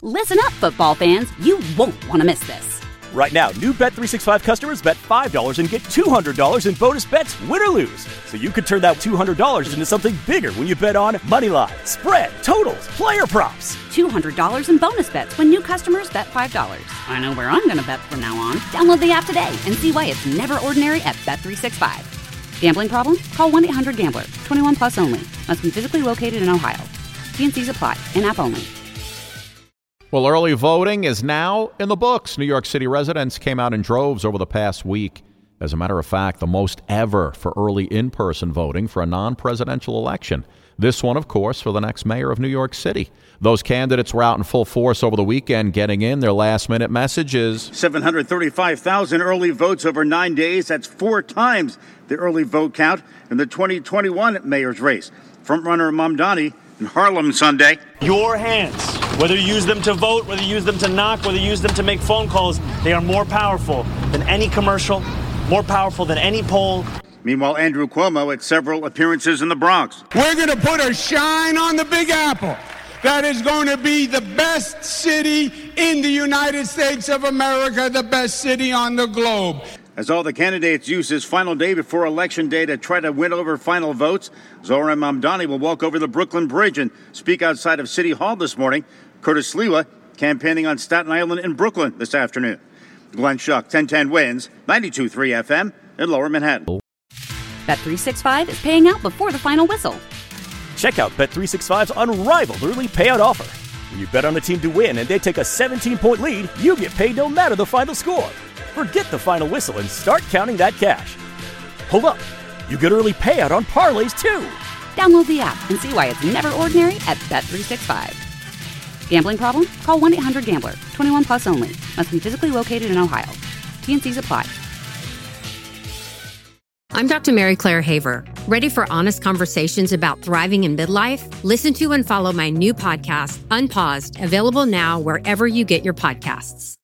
Listen up, football fans. You won't want to miss this. Right now, new Bet365 customers bet $5 and get $200 in bonus bets, win or lose. So you could turn that $200 into something bigger when you bet on money line, spread, totals, player props. $200 in bonus bets when new customers bet $5. I know where I'm going to bet from now on. Download the app today and see why it's never ordinary at Bet365. Gambling problem? Call 1-800-GAMBLER. 21 plus only. Must be physically located in Ohio. T&Cs apply. In-app only. Well, early voting is now in the books. New York City residents came out in droves over the past week. As a matter of fact, the most ever for early in-person voting for a non-presidential election. This one, of course, for the next mayor of New York City. Those candidates were out in full force over the weekend getting in their last-minute messages. 735,000 early votes over 9 days. That's 4 times the early vote count in the 2021 mayor's race. Frontrunner Mamdani in Harlem Sunday. Your hands, whether you use them to vote, whether you use them to knock, whether you use them to make phone calls, they are more powerful than any commercial, more powerful than any poll. Meanwhile, Andrew Cuomo at several appearances in the Bronx. We're going to put a shine on the Big Apple. That is going to be the best city in the United States of America, the best city on the globe. As all the candidates use this final day before Election Day to try to win over final votes, Zohran Mamdani will walk over the Brooklyn Bridge and speak outside of City Hall this morning. Curtis Sliwa campaigning on Staten Island in Brooklyn this afternoon. Glenn Schuck, 1010 wins, 92.3 FM in Lower Manhattan. Bet365 is paying out before the final whistle. Check out Bet365's unrivaled early payout offer. When you bet on a team to win and they take a 17-point lead, you get paid no matter the final score. Forget the final whistle and start counting that cash. Hold up. You get early payout on parlays, too. Download the app and see why it's never ordinary at Bet365. Gambling problem? Call 1-800-GAMBLER. 21 plus only. Must be physically located in Ohio. T&Cs apply. I'm Dr. Mary Claire Haver. Ready for honest conversations about thriving in midlife? Listen to and follow my new podcast, Unpaused, available now wherever you get your podcasts.